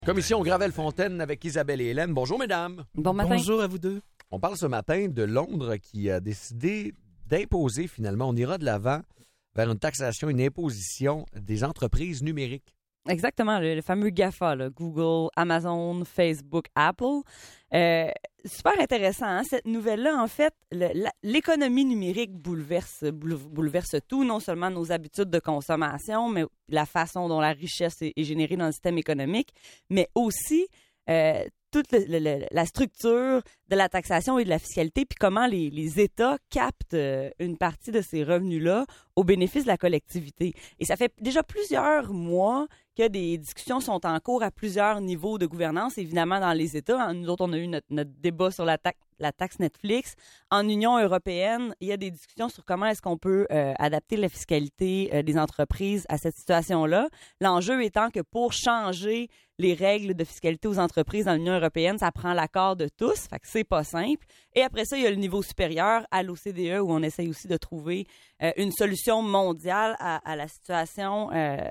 Commission Gravel-Fontaine avec Isabelle et Hélène. Bonjour, mesdames. Bon matin. Bonjour à vous deux. On parle ce matin de Londres qui a décidé d'imposer, finalement, on ira de l'avant vers une taxation, une imposition des entreprises numériques. Exactement, le fameux GAFA, là, Google, Amazon, Facebook, Apple. Super intéressant, hein? Cette nouvelle-là, en fait, l'économie numérique bouleverse tout, non seulement nos habitudes de consommation, mais la façon dont la richesse est générée dans le système économique, mais aussi toute la structure de la taxation et de la fiscalité, puis comment les États captent une partie de ces revenus-là au bénéfice de la collectivité. Et ça fait déjà plusieurs mois que des discussions sont en cours à plusieurs niveaux de gouvernance, évidemment dans les États. Nous autres, on a eu notre débat sur la taxe Netflix. En Union européenne, il y a des discussions sur comment est-ce qu'on peut adapter la fiscalité des entreprises à cette situation-là. L'enjeu étant que pour changer les règles de fiscalité aux entreprises dans l'Union européenne, ça prend l'accord de tous, fait que c'est pas simple. Et après ça, il y a le niveau supérieur à l'OCDE où on essaye aussi de trouver une solution mondiale à la situation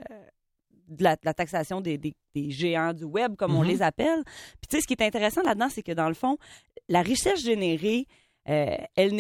de la taxation des géants du web, comme on les appelle. Puis tu sais, ce qui est intéressant là-dedans, c'est que dans le fond, la richesse générée, elle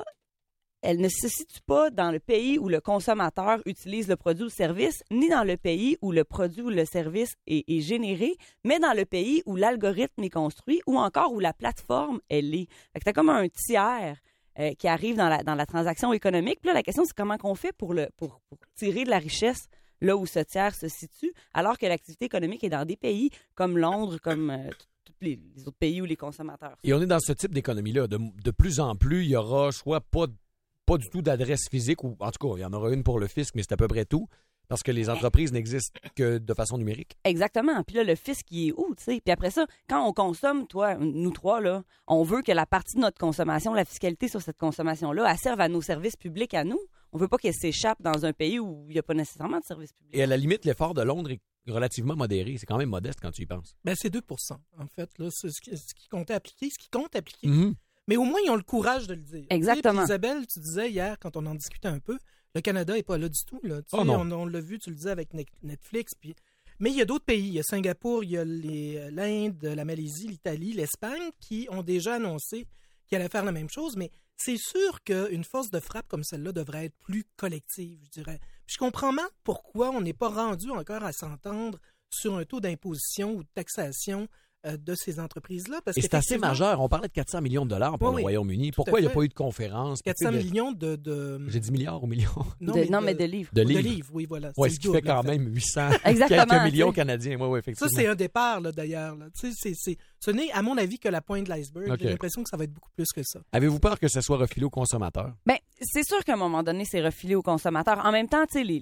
ne se situe pas dans le pays où le consommateur utilise le produit ou le service, ni dans le pays où le produit ou le service est généré, mais dans le pays où l'algorithme est construit ou encore où la plateforme, elle est. Fait que t'as comme un tiers qui arrive dans la transaction économique. Puis là, la question, c'est comment qu'on fait pour tirer de la richesse là où ce tiers se situe, alors que l'activité économique est dans des pays comme Londres, comme tous les autres pays où les consommateurs sont. Et on est dans ce type d'économie-là. De plus en plus, il y aura soit pas du tout d'adresse physique, ou en tout cas, il y en aura une pour le fisc, mais c'est à peu près tout, parce que les entreprises n'existent que de façon numérique. Exactement. Puis là, le fisc, il est où, tu sais? Puis après ça, quand on consomme, nous trois, là, on veut que la partie de notre consommation, la fiscalité sur cette consommation-là, elle serve à nos services publics à nous. On veut pas qu'elle s'échappe dans un pays où il n'y a pas nécessairement de services publics. Et à la limite, l'effort de Londres est relativement modéré. C'est quand même modeste quand tu y penses. Ben, c'est 2 en fait. Là, c'est ce qui compte appliquer. Mm-hmm. Mais au moins, ils ont le courage de le dire. Exactement. Puis, Isabelle, tu disais hier, quand on en discutait un peu, le Canada n'est pas là du tout. Là. Tu sais, on l'a vu, tu le disais avec Netflix. Mais il y a d'autres pays. Il y a Singapour, il y a l'Inde, la Malaisie, l'Italie, l'Espagne qui ont déjà annoncé qu'ils allaient faire la même chose. Mais c'est sûr qu'une force de frappe comme celle-là devrait être plus collective, je dirais. Puis je comprends mal pourquoi on n'est pas rendu encore à s'entendre sur un taux d'imposition ou de taxation de ces entreprises-là. Parce et c'est assez majeur. On parlait de 400 millions de dollars pour le Royaume-Uni. Pourquoi il n'y a pas eu de conférence? 400 millions de... J'ai dit milliards ou millions? Mais de livres. De livres, oui, voilà. Oui, ce qui fait quand même 800 Exactement, quelques millions canadiens. Oui, effectivement. Ça, c'est un départ, là, d'ailleurs. Là. Ce n'est, à mon avis, que la pointe de l'iceberg. Okay. J'ai l'impression que ça va être beaucoup plus que ça. Avez-vous peur que ça soit refilé aux consommateurs? Bien, c'est sûr qu'à un moment donné, c'est refilé aux consommateurs. En même temps, tu sais,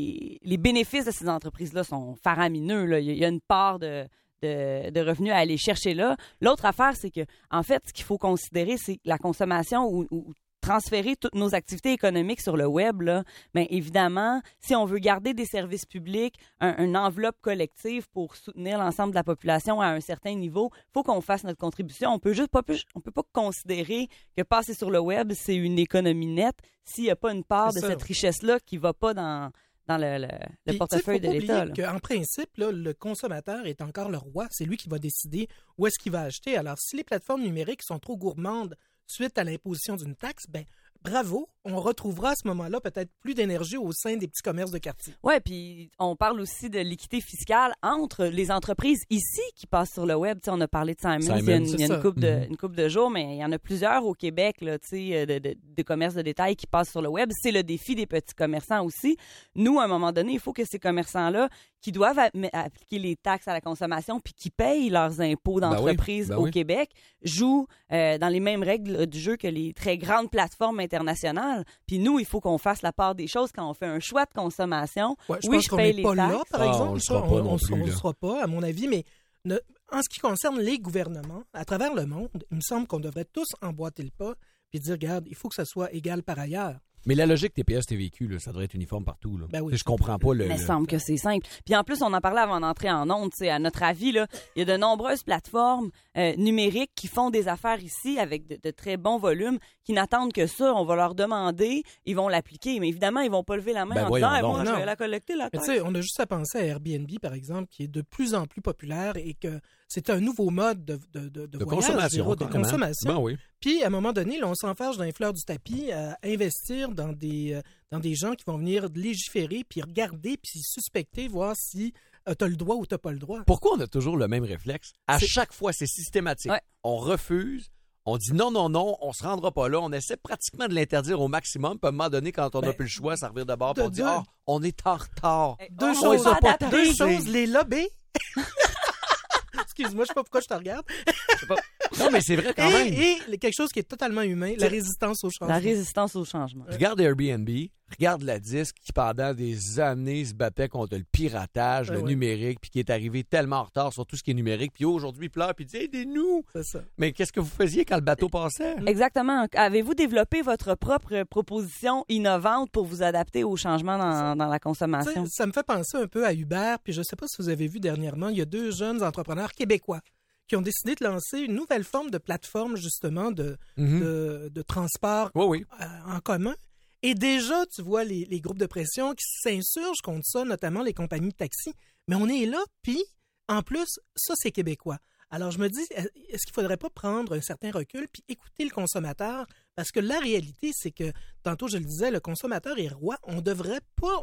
les bénéfices de ces entreprises-là sont faramineux. Là. Il y a une part de revenus à aller chercher là. L'autre affaire, c'est que, en fait, ce qu'il faut considérer, c'est la consommation ou transférer toutes nos activités économiques sur le web, là. Bien, évidemment, si on veut garder des services publics, une enveloppe collective pour soutenir l'ensemble de la population à un certain niveau, il faut qu'on fasse notre contribution. On peut pas considérer que passer sur le web, c'est une économie nette s'il n'y a pas une part de cette richesse-là qui ne va pas dans le portefeuille de l'État. En principe, là, le consommateur est encore le roi. C'est lui qui va décider où est-ce qu'il va acheter. Alors, si les plateformes numériques sont trop gourmandes suite à l'imposition d'une taxe, ben bravo, on retrouvera à ce moment-là peut-être plus d'énergie au sein des petits commerces de quartier. Oui, puis on parle aussi de l'équité fiscale entre les entreprises ici qui passent sur le web. T'sais, on a parlé de Simon il y a une couple de jours, mais il y en a plusieurs au Québec là, de commerces de détail qui passent sur le web. C'est le défi des petits commerçants aussi. Nous, à un moment donné, il faut que ces commerçants-là qui doivent appliquer les taxes à la consommation puis qui payent leurs impôts d'entreprise au Québec jouent dans les mêmes règles du jeu que les très grandes plateformes internationales. Puis nous, il faut qu'on fasse la part des choses quand on fait un choix de consommation. Ouais, je paye les taxes. Là, par exemple. On ne sera pas, à mon avis, mais en ce qui concerne les gouvernements, à travers le monde, il me semble qu'on devrait tous emboîter le pas et dire, regarde, il faut que ça soit égal par ailleurs. Mais la logique TPS TVQ, là, ça devrait être uniforme partout. Là. Ben oui. Je comprends pas le... Mais il semble que c'est simple. Puis en plus, on en parlait avant d'entrer en ondes. À notre avis, là, il y a de nombreuses plateformes numériques qui font des affaires ici avec de très bons volumes, qui n'attendent que ça. On va leur demander, ils vont l'appliquer. Mais évidemment, ils vont pas lever la main en disant moi, je vais la collecter, la taxe. On a juste à penser à Airbnb, par exemple, qui est de plus en plus populaire et que c'est un nouveau mode de voyage, consommation. de consommation. Ben oui. Puis, à un moment donné, là, on s'enfarge dans les fleurs du tapis à investir dans des gens qui vont venir légiférer, puis regarder, puis suspecter, voir si tu as le droit ou tu n'as pas le droit. Pourquoi on a toujours le même réflexe? À chaque fois, c'est systématique. Ouais. On refuse, on dit non, on se rendra pas là. On essaie pratiquement de l'interdire au maximum. Puis à un moment donné, quand on n'a plus le choix, ça revient de bord, puis on dit on est en retard. Deux choses, les lobbies. Excuse-moi, je sais pas pourquoi je te regarde. Non, mais c'est vrai quand même. Et quelque chose qui est totalement humain, la résistance au changement. La résistance au changement. Regarde Airbnb, regarde la disque qui, pendant des années, se battait contre le piratage, le numérique, puis qui est arrivé tellement en retard sur tout ce qui est numérique, puis aujourd'hui, il pleure, puis il dit « Aidez-nous! » C'est ça. Mais qu'est-ce que vous faisiez quand le bateau passait? Exactement. Avez-vous développé votre propre proposition innovante pour vous adapter au changement dans la consommation? Ça me fait penser un peu à Uber, puis je ne sais pas si vous avez vu dernièrement, il y a 2 jeunes entrepreneurs québécois qui ont décidé de lancer une nouvelle forme de plateforme, justement, de transport en commun. Et déjà, tu vois les groupes de pression qui s'insurgent contre ça, notamment les compagnies de taxi. Mais on est là, puis, en plus, ça, c'est québécois. Alors, je me dis, est-ce qu'il ne faudrait pas prendre un certain recul puis écouter le consommateur? Parce que la réalité, c'est que, tantôt, je le disais, le consommateur est roi. On devrait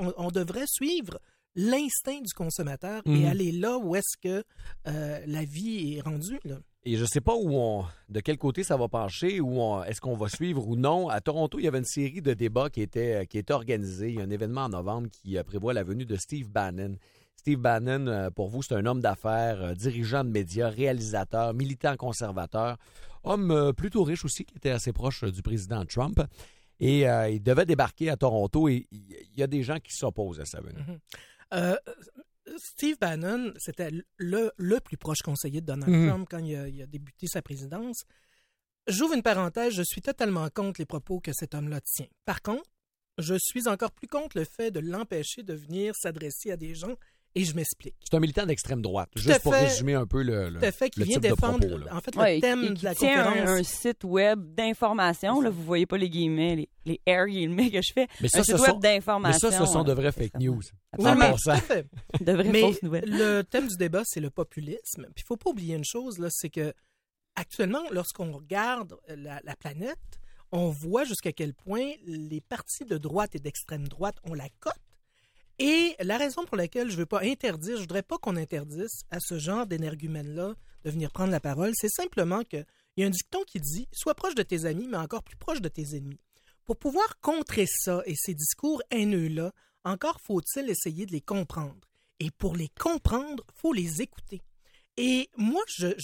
suivre l'instinct du consommateur et aller là où est-ce que la vie est rendue, là. Et je sais pas de quel côté ça va pencher, est-ce qu'on va suivre ou non. À Toronto, il y avait une série de débats qui était organisée. Il y a un événement en novembre qui prévoit la venue de Steve Bannon. Steve Bannon, pour vous, c'est un homme d'affaires, dirigeant de médias, réalisateur, militant conservateur, homme plutôt riche aussi, qui était assez proche du président Trump. Et il devait débarquer à Toronto et il y a des gens qui s'opposent à sa venue. Steve Bannon, c'était le plus proche conseiller de Donald Trump quand il a débuté sa présidence. J'ouvre une parenthèse, je suis totalement contre les propos que cet homme-là tient. Par contre, je suis encore plus contre le fait de l'empêcher de venir s'adresser à des gens. Et je m'explique. C'est un militant d'extrême droite, juste pour résumer un peu le qui vient défendre, en fait, le thème de la conférence. Un site web d'information, là, vous voyez pas les guillemets, les air guillemets que je fais. Mais un site web d'information. Mais ça, ce sont de vraies fake news. Oui, de vraies fausses nouvelles. Le thème du débat, c'est le populisme. Puis il faut pas oublier une chose, là, c'est que actuellement, lorsqu'on regarde la planète, on voit jusqu'à quel point les partis de droite et d'extrême droite ont la cote. Et la raison pour laquelle je voudrais pas qu'on interdise à ce genre d'énergumène-là de venir prendre la parole, c'est simplement qu'il y a un dicton qui dit « Sois proche de tes amis, mais encore plus proche de tes ennemis ». Pour pouvoir contrer ça et ces discours haineux-là, encore faut-il essayer de les comprendre. Et pour les comprendre, il faut les écouter. Et moi, je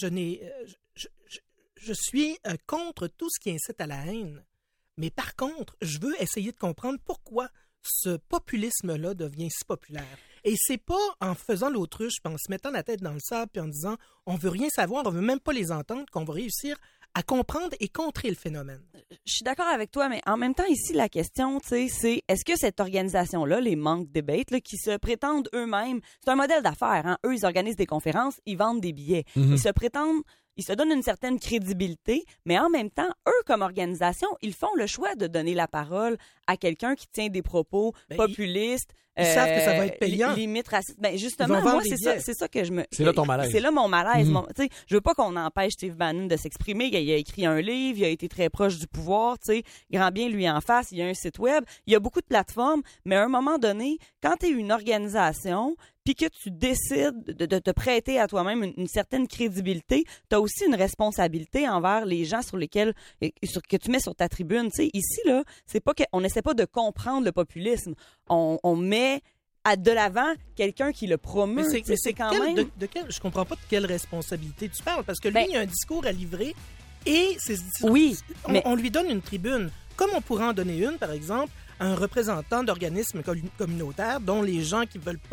suis contre tout ce qui incite à la haine. Mais par contre, je veux essayer de comprendre pourquoi ce populisme-là devient si populaire. Et c'est pas en faisant l'autruche, en se mettant la tête dans le sable, puis en disant on veut rien savoir, on veut même pas les entendre, qu'on va réussir à comprendre et contrer le phénomène. Je suis d'accord avec toi, mais en même temps, ici, la question, c'est est-ce que cette organisation-là, les Monk Debate, là, qui se prétendent eux-mêmes, c'est un modèle d'affaires, hein? Eux, ils organisent des conférences, ils vendent des billets. Ils se prétendent, ils se donnent une certaine crédibilité, mais en même temps, eux, comme organisation, ils font le choix de donner la parole à quelqu'un qui tient des propos populistes. Ils savent que ça va être payant. Limite racistes. Ben justement, moi, c'est ça que je me... C'est là ton malaise. C'est là mon malaise. Je veux pas qu'on empêche Steve Bannon de s'exprimer. Il a écrit un livre, il a été très proche du pouvoir, grand bien lui en face, il y a un site web, il y a beaucoup de plateformes, mais à un moment donné, quand tu es une organisation, puis que tu décides de te prêter à toi-même une certaine crédibilité, tu as aussi une responsabilité envers les gens que tu mets sur ta tribune. Ici, là, c'est pas qu'on n'essaie pas de comprendre le populisme. On met de l'avant quelqu'un qui le promeut. Mais c'est quand même... je comprends pas de quelle responsabilité tu parles, parce que lui, il a un discours à livrer et on lui donne une tribune. Comme on pourrait en donner une, par exemple, à un représentant d'organismes communautaires dont les gens qui veulent pas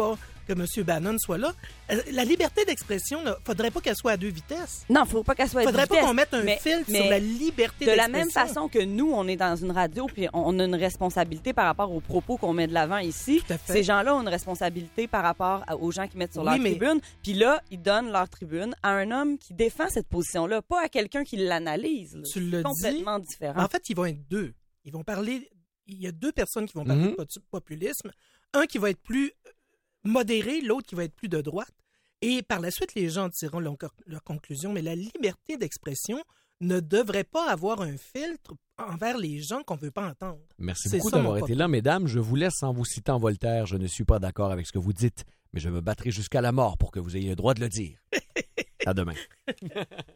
que M. Bannon soit là. La liberté d'expression, il ne faudrait pas qu'elle soit à deux vitesses. Non, il ne faut pas qu'elle soit à deux vitesses. Il ne faudrait pas qu'on mette un filtre sur la liberté d'expression. De la même façon que nous, on est dans une radio puis on a une responsabilité par rapport aux propos qu'on met de l'avant ici. Ces gens-là ont une responsabilité par rapport aux gens qui mettent sur leur tribune. Puis là, ils donnent leur tribune à un homme qui défend cette position-là, pas à quelqu'un qui l'analyse. Tu le dis. Complètement différent. En fait, ils vont être deux. Ils vont parler... Il y a deux personnes qui vont parler de populisme. Un qui va être plus modéré, l'autre qui va être plus de droite. Et par la suite, les gens tireront leur conclusion. Mais la liberté d'expression ne devrait pas avoir un filtre envers les gens qu'on ne veut pas entendre. Merci beaucoup d'avoir été là, mesdames. Je vous laisse en vous citant Voltaire. Je ne suis pas d'accord avec ce que vous dites, mais je me battrai jusqu'à la mort pour que vous ayez le droit de le dire. À demain.